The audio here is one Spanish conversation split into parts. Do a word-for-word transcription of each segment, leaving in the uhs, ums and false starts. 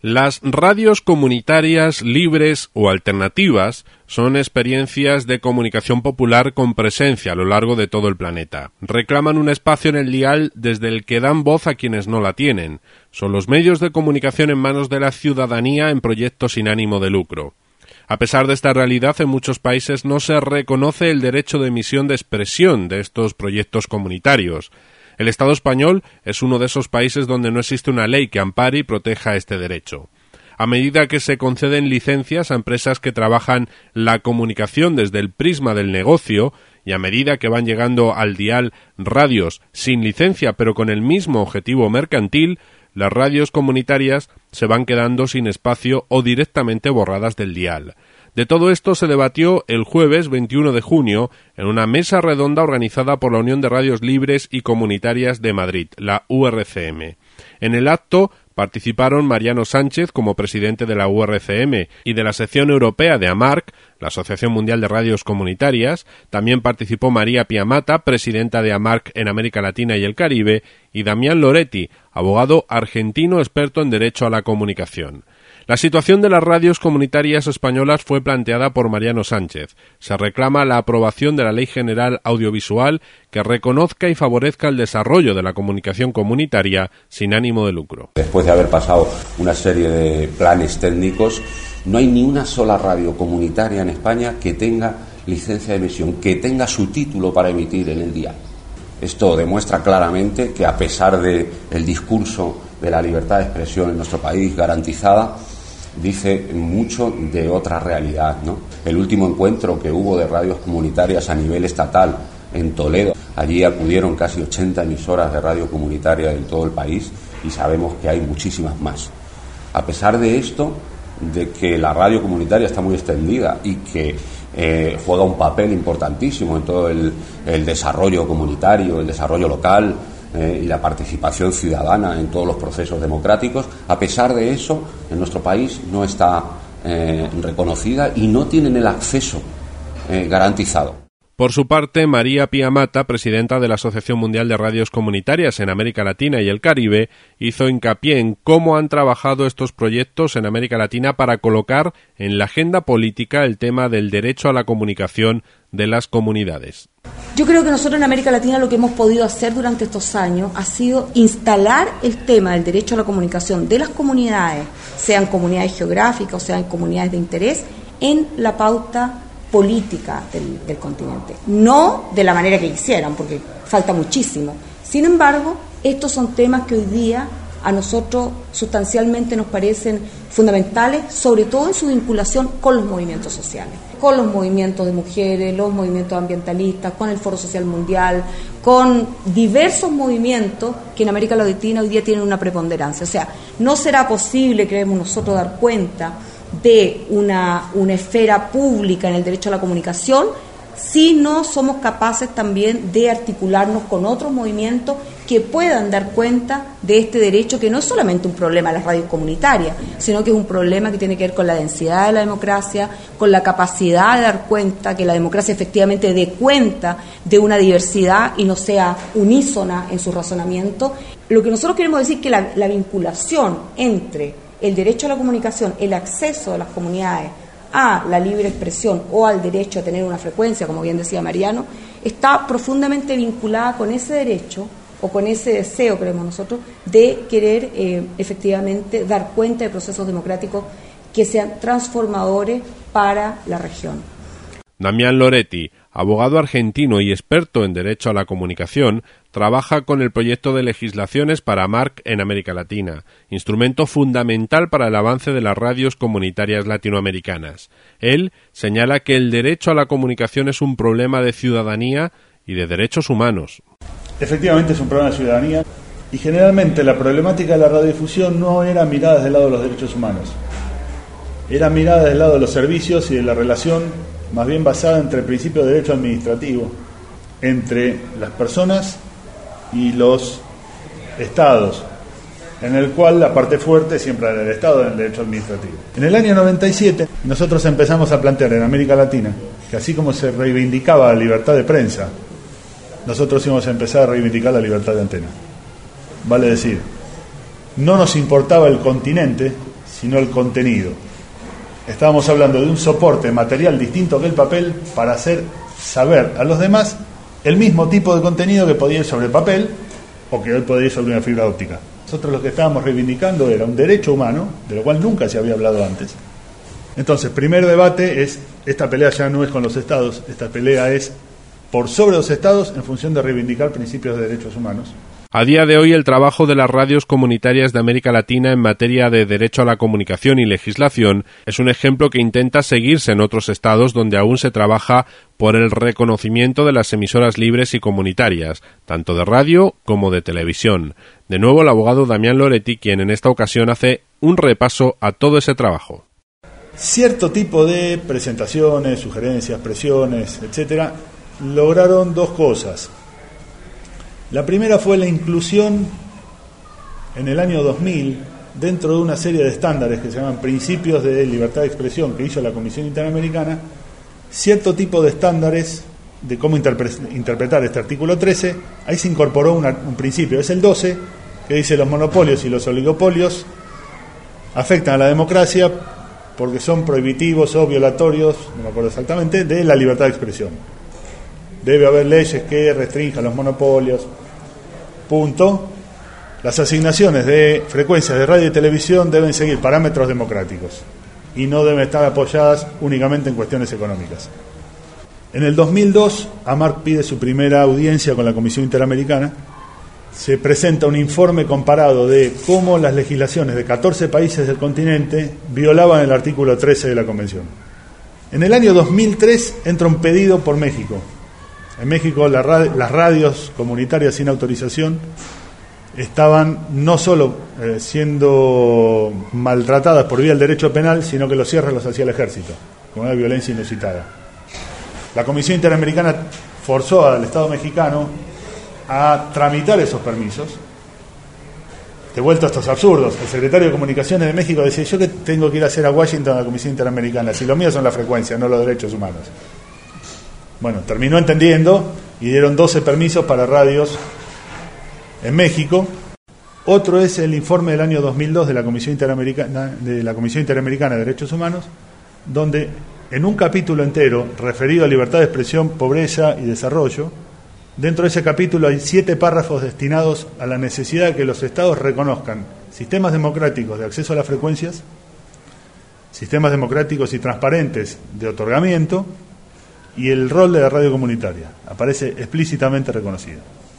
Las radios comunitarias, libres o alternativas son experiencias de comunicación popular con presencia a lo largo de todo el planeta. Reclaman un espacio en el dial desde el que dan voz a quienes no la tienen. Son los medios de comunicación en manos de la ciudadanía en proyectos sin ánimo de lucro. A pesar de esta realidad, en muchos países no se reconoce el derecho de emisión de expresión de estos proyectos comunitarios. El Estado español es uno de esos países donde no existe una ley que ampare y proteja este derecho. A medida que se conceden licencias a empresas que trabajan la comunicación desde el prisma del negocio, y a medida que van llegando al dial radios sin licencia pero con el mismo objetivo mercantil, las radios comunitarias se van quedando sin espacio o directamente borradas del dial. De todo esto se debatió el jueves veintiuno de junio en una mesa redonda organizada por la Unión de Radios Libres y Comunitarias de Madrid, la U R C M. En el acto participaron Mariano Sánchez como presidente de la U R C M y de la sección europea de AMARC, la Asociación Mundial de Radios Comunitarias. También participó María Piamata, presidenta de AMARC en América Latina y el Caribe, y Damián Loretti, abogado argentino experto en Derecho a la Comunicación. La situación de las radios comunitarias españolas fue planteada por Mariano Sánchez. Se reclama la aprobación de la Ley General Audiovisual que reconozca y favorezca el desarrollo de la comunicación comunitaria sin ánimo de lucro. Después de haber pasado una serie de planes técnicos, no hay ni una sola radio comunitaria en España que tenga licencia de emisión, que tenga su título para emitir en el dial. Esto demuestra claramente que, a pesar del discurso de la libertad de expresión en nuestro país garantizada, dice mucho de otra realidad, ¿no? El último encuentro que hubo de radios comunitarias a nivel estatal en Toledo, allí acudieron casi ochenta emisoras de radio comunitaria en todo el país y sabemos que hay muchísimas más. A pesar de esto, de que la radio comunitaria está muy extendida y que eh, juega un papel importantísimo en todo el, el desarrollo comunitario, el desarrollo local, Eh, y la participación ciudadana en todos los procesos democráticos, a pesar de eso, en nuestro país no está eh, reconocida y no tienen el acceso eh, garantizado. Por su parte, María Piamata, presidenta de la Asociación Mundial de Radios Comunitarias en América Latina y el Caribe, hizo hincapié en cómo han trabajado estos proyectos en América Latina para colocar en la agenda política el tema del derecho a la comunicación de las comunidades. Yo creo que nosotros en América Latina lo que hemos podido hacer durante estos años ha sido instalar el tema del derecho a la comunicación de las comunidades, sean comunidades geográficas o sean comunidades de interés, en la pauta política del, del continente. No de la manera que quisieran, porque falta muchísimo. Sin embargo, estos son temas que hoy día a nosotros sustancialmente nos parecen fundamentales, sobre todo en su vinculación con los movimientos sociales, con los movimientos de mujeres, los movimientos ambientalistas, con el Foro Social Mundial, con diversos movimientos que en América Latina hoy día tienen una preponderancia. O sea, no será posible, creemos nosotros, dar cuenta de una, una esfera pública en el derecho a la comunicación si no somos capaces también de articularnos con otros movimientos que puedan dar cuenta de este derecho, que no es solamente un problema de las radios comunitarias, sino que es un problema que tiene que ver con la densidad de la democracia, con la capacidad de dar cuenta, que la democracia efectivamente dé cuenta de una diversidad y no sea unísona en su razonamiento. Lo que nosotros queremos decir es que la, la vinculación entre el derecho a la comunicación, el acceso de las comunidades a la libre expresión o al derecho a tener una frecuencia, como bien decía Mariano, está profundamente vinculada con ese derecho o con ese deseo, creemos nosotros, de querer eh, efectivamente dar cuenta de procesos democráticos que sean transformadores para la región. Damián Loretti, abogado argentino y experto en Derecho a la Comunicación, trabaja con el proyecto de legislaciones para AMARC en América Latina, instrumento fundamental para el avance de las radios comunitarias latinoamericanas. Él señala que el derecho a la comunicación es un problema de ciudadanía y de derechos humanos. Efectivamente es un problema de ciudadanía y generalmente la problemática de la radiodifusión no era mirada desde el lado de los derechos humanos, era mirada desde el lado de los servicios y de la relación más bien basada entre el principio de derecho administrativo, entre las personas y los estados, en el cual la parte fuerte siempre era del Estado en el derecho administrativo. En el año noventa y siete nosotros empezamos a plantear en América Latina que así como se reivindicaba la libertad de prensa, nosotros íbamos a empezar a reivindicar la libertad de antena. Vale decir, no nos importaba el continente sino el contenido. Estábamos hablando de un soporte material distinto que el papel para hacer saber a los demás el mismo tipo de contenido que podía ir sobre papel o que hoy podía ir sobre una fibra óptica. Nosotros lo que estábamos reivindicando era un derecho humano, de lo cual nunca se había hablado antes. Entonces, primer debate es, esta pelea ya no es con los estados, esta pelea es por sobre los estados en función de reivindicar principios de derechos humanos. A día de hoy, el trabajo de las radios comunitarias de América Latina en materia de derecho a la comunicación y legislación es un ejemplo que intenta seguirse en otros estados donde aún se trabaja por el reconocimiento de las emisoras libres y comunitarias, tanto de radio como de televisión. De nuevo, el abogado Damián Loretti, quien en esta ocasión hace un repaso a todo ese trabajo. Cierto tipo de presentaciones, sugerencias, presiones, etcétera, lograron dos cosas. La primera fue la inclusión en el año dos mil, dentro de una serie de estándares que se llaman Principios de Libertad de Expresión que hizo la Comisión Interamericana, cierto tipo de estándares de cómo interpre- interpretar este artículo trece. Ahí se incorporó una, un principio, es el doce, que dice los monopolios y los oligopolios afectan a la democracia porque son prohibitivos o violatorios, no me acuerdo exactamente, de la libertad de expresión. Debe haber leyes que restrinjan los monopolios. Punto. Las asignaciones de frecuencias de radio y televisión deben seguir parámetros democráticos y no deben estar apoyadas únicamente en cuestiones económicas. En el dos mil dos, AMARC pide su primera audiencia con la Comisión Interamericana. Se presenta un informe comparado de cómo las legislaciones de catorce países del continente violaban el artículo trece de la Convención. En el año dos mil tres entra un pedido por México. En México la radi- las radios comunitarias sin autorización estaban no solo eh, siendo maltratadas por vía del derecho penal, sino que los cierres los hacía el ejército, con una violencia inusitada. La Comisión Interamericana forzó al Estado mexicano a tramitar esos permisos. De vuelta a estos absurdos, el secretario de Comunicaciones de México decía: yo que tengo que ir a hacer a Washington a la Comisión Interamericana, si lo mío son las frecuencias, no los derechos humanos. Bueno, terminó entendiendo y dieron doce permisos para radios en México. Otro es el informe del año dos mil dos de la Comisión Interamericana de la Comisión Interamericana de Derechos Humanos, donde en un capítulo entero referido a libertad de expresión, pobreza y desarrollo, dentro de ese capítulo hay siete párrafos destinados a la necesidad de que los estados reconozcan sistemas democráticos de acceso a las frecuencias, sistemas democráticos y transparentes de otorgamiento, y el rol de la radio comunitaria aparece explícitamente reconocido.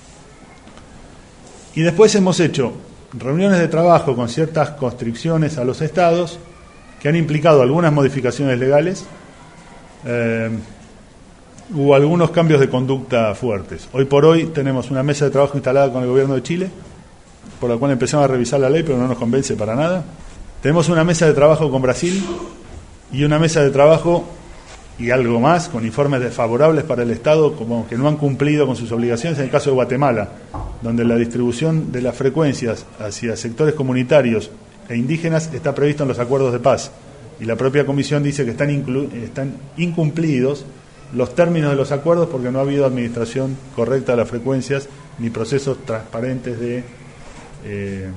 Y después hemos hecho reuniones de trabajo con ciertas constricciones a los estados que han implicado algunas modificaciones legales, eh, hubo algunos cambios de conducta fuertes. Hoy por hoy tenemos una mesa de trabajo instalada con el gobierno de Chile, por la cual empezamos a revisar la ley, pero no nos convence para nada. Tenemos una mesa de trabajo con Brasil y una mesa de trabajo y algo más, con informes desfavorables para el Estado, como que no han cumplido con sus obligaciones, en el caso de Guatemala, donde la distribución de las frecuencias hacia sectores comunitarios e indígenas está previsto en los acuerdos de paz, y la propia Comisión dice que están, inclu- están incumplidos los términos de los acuerdos porque no ha habido administración correcta de las frecuencias ni procesos transparentes de, eh,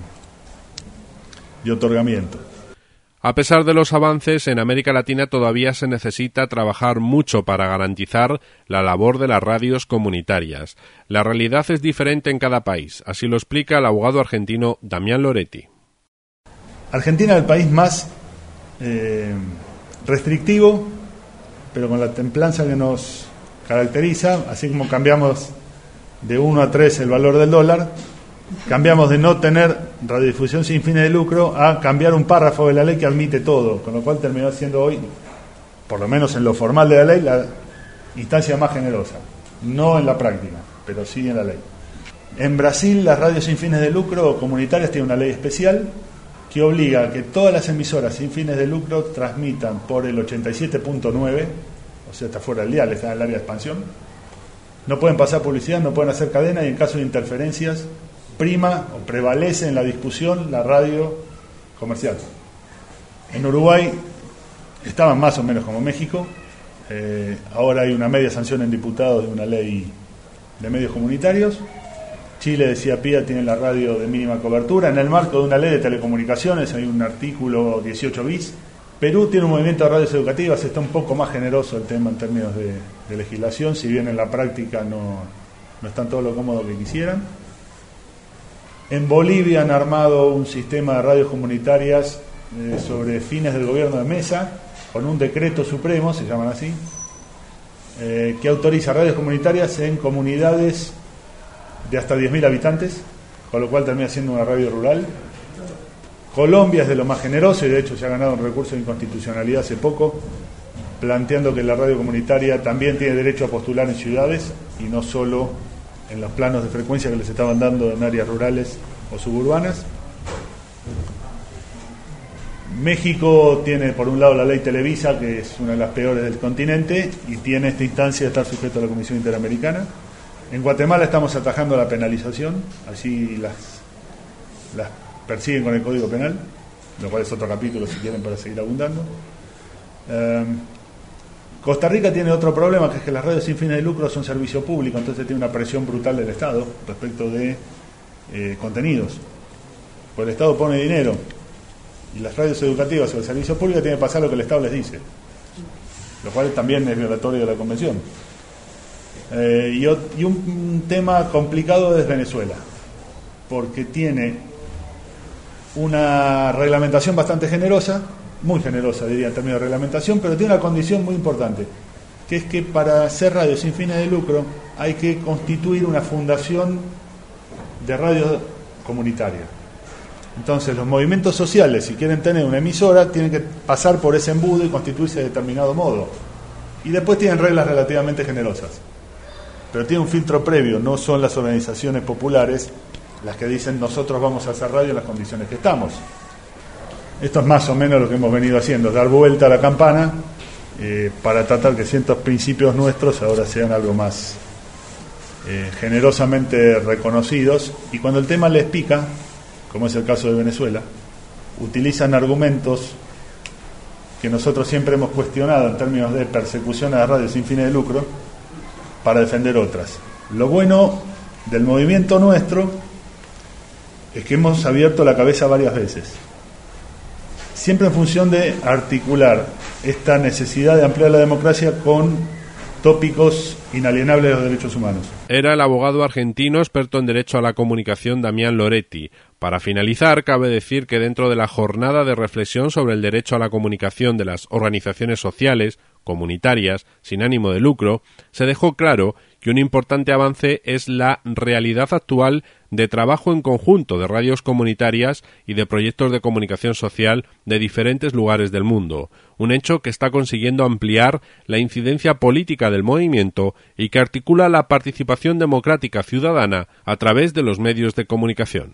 de otorgamiento. A pesar de los avances, en América Latina todavía se necesita trabajar mucho para garantizar la labor de las radios comunitarias. La realidad es diferente en cada país, así lo explica el abogado argentino Damián Loretti. Argentina es el país más eh, restrictivo, pero con la templanza que nos caracteriza, así como cambiamos de uno a tres el valor del dólar, cambiamos de no tener radiodifusión sin fines de lucro a cambiar un párrafo de la ley que admite todo, con lo cual terminó siendo hoy, por lo menos en lo formal de la ley, la instancia más generosa. No en la práctica, pero sí en la ley. En Brasil, las radios sin fines de lucro comunitarias tienen una ley especial que obliga a que todas las emisoras sin fines de lucro transmitan por el ochenta y siete punto nueve, o sea, está fuera del dial, está en el área de expansión. No pueden pasar publicidad, no pueden hacer cadena, y en caso de interferencias prima o prevalece en la discusión la radio comercial. En Uruguay estaban más o menos como México, eh, ahora hay una media sanción en diputados de una ley de medios comunitarios, Chile, decía Pía, tiene la radio de mínima cobertura. En el marco de una ley de telecomunicaciones hay un artículo dieciocho bis. Perú tiene un movimiento de radios educativas, está un poco más generoso el tema en términos de, de legislación, si bien en la práctica no, no están todo lo cómodo que quisieran. En Bolivia han armado un sistema de radios comunitarias eh, sobre fines del gobierno de Mesa, con un decreto supremo, se llaman así, eh, que autoriza radios comunitarias en comunidades de hasta diez mil habitantes, con lo cual termina siendo una radio rural. Colombia es de lo más generoso y de hecho se ha ganado un recurso de inconstitucionalidad hace poco, planteando que la radio comunitaria también tiene derecho a postular en ciudades y no solo en los planos de frecuencia que les estaban dando en áreas rurales o suburbanas. México tiene por un lado la ley Televisa, que es una de las peores del continente, y tiene esta instancia de estar sujeto a la Comisión Interamericana. En Guatemala estamos atajando la penalización, así las, las persiguen con el Código Penal, lo cual es otro capítulo si quieren para seguir abundando. Eh, Costa Rica tiene otro problema, que es que las radios sin fines de lucro son servicio público, entonces tiene una presión brutal del Estado respecto de eh, contenidos. Pues el Estado pone dinero y las radios educativas o el servicio público tienen que pasar lo que el Estado les dice, lo cual también es violatorio de la Convención. Eh, y, y un tema complicado es Venezuela, porque tiene una reglamentación bastante generosa, muy generosa diría en términos de reglamentación, pero tiene una condición muy importante, que es que para hacer radio sin fines de lucro hay que constituir una fundación de radio comunitaria. Entonces los movimientos sociales, si quieren tener una emisora, tienen que pasar por ese embudo y constituirse de determinado modo, y después tienen reglas relativamente generosas, pero tiene un filtro previo. No son las organizaciones populares las que dicen nosotros vamos a hacer radio en las condiciones que estamos. Esto es más o menos lo que hemos venido haciendo, dar vuelta a la campana eh, para tratar que ciertos principios nuestros ahora sean algo más eh, generosamente reconocidos, y cuando el tema les pica, como es el caso de Venezuela, utilizan argumentos que nosotros siempre hemos cuestionado en términos de persecución a las radios sin fines de lucro para defender otras. Lo bueno del movimiento nuestro es que hemos abierto la cabeza varias veces, siempre en función de articular esta necesidad de ampliar la democracia con tópicos inalienables de los derechos humanos. Era el abogado argentino experto en Derecho a la Comunicación Damián Loretti. Para finalizar, cabe decir que dentro de la jornada de reflexión sobre el derecho a la comunicación de las organizaciones sociales, comunitarias, sin ánimo de lucro, se dejó claro que un importante avance es la realidad actual de trabajo en conjunto de radios comunitarias y de proyectos de comunicación social de diferentes lugares del mundo, un hecho que está consiguiendo ampliar la incidencia política del movimiento y que articula la participación democrática ciudadana a través de los medios de comunicación.